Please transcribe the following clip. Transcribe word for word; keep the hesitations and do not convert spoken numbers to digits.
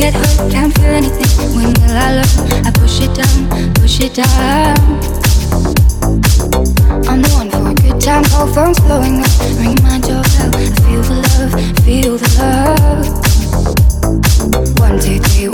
get hurt, can't feel anything. When will I learn? I push it down, push it down. I'm the one for a good time, call phone's blowing up. Ring my doorbell, I feel the love, feel the love. One, two, three,